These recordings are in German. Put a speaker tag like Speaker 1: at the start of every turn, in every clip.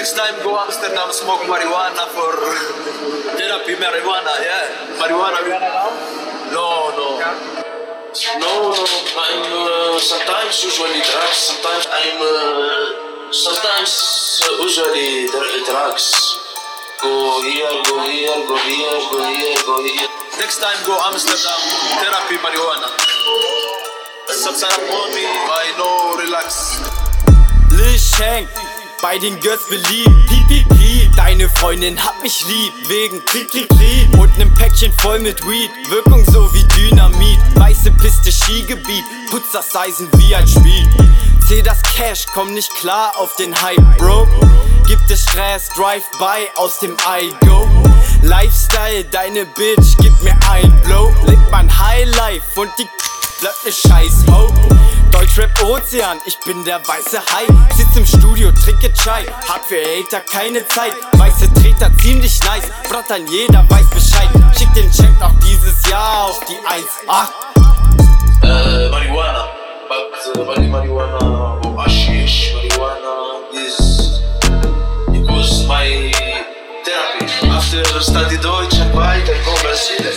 Speaker 1: Next time go Amsterdam, smoke marijuana for therapy. Marijuana, yeah. Marijuana. No.
Speaker 2: No, I'm sometimes usually drugs. Sometimes usually drugs. Go here.
Speaker 1: Next time go Amsterdam, therapy marijuana. Sometimes mommy, I know relax.
Speaker 3: Lil Shank, bei den Girls beliebt. Piep, deine Freundin hat mich lieb. Wegen Krieg und nem Päckchen voll mit Weed. Wirkung so wie Dynamit. Weiße Piste, Skigebiet. Putz das Eisen wie ein Spiel. Zähl das Cash, komm nicht klar auf den Hype, Bro. Gibt es Stress, Drive-by aus dem I-Go. Lifestyle, deine Bitch, gib mir ein Blow. Lebt mein Highlife und die bleibt ne Scheiß-Ho. Deutschrap Ozean, ich bin der weiße Hai. Sitz im Studio, trinke Chai. Hart für Hater, keine Zeit. Weiße Treter, ziemlich nice. Brattern, jeder weiß Bescheid. Schick den Check noch dieses Jahr auf die 1.
Speaker 2: Marijuana. But marijuana or hashish, marijuana is because my therapy. After study Deutsch and white, I go Brazil.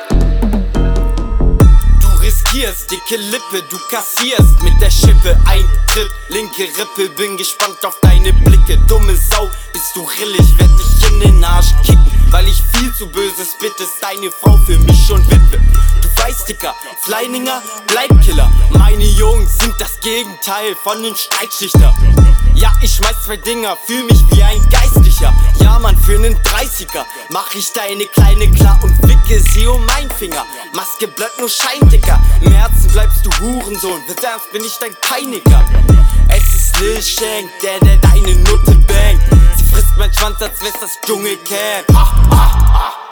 Speaker 3: Dicke Lippe, du kassierst mit der Schippe Eintritt, linke Rippe, bin gespannt auf deine Blicke. Dumme Sau, bist du rillig, werd dich in den Arsch kicken, weil ich viel zu böse spit, ist deine Frau für mich schon Witwe. Du weißt, Dicker, Fleininger, Bleibkiller. Meine Jungs sind das Gegenteil von den Streitschichter. Ja, ich schmeiß 2 Dinger, fühl mich wie ein Geistlicher. Ja, Mann, für nen 30er mach ich deine Kleine klar und wicke sie um mein Finger. Maske bleibt nur Schein, Dicker. Im Herzen bleibst du Hurensohn, wird ernst, bin ich dein Peiniger. Es ist Lil Shank, der deine Nutte bangt. Sie frisst mein Schwanz, als wär's das Dschungelcamp.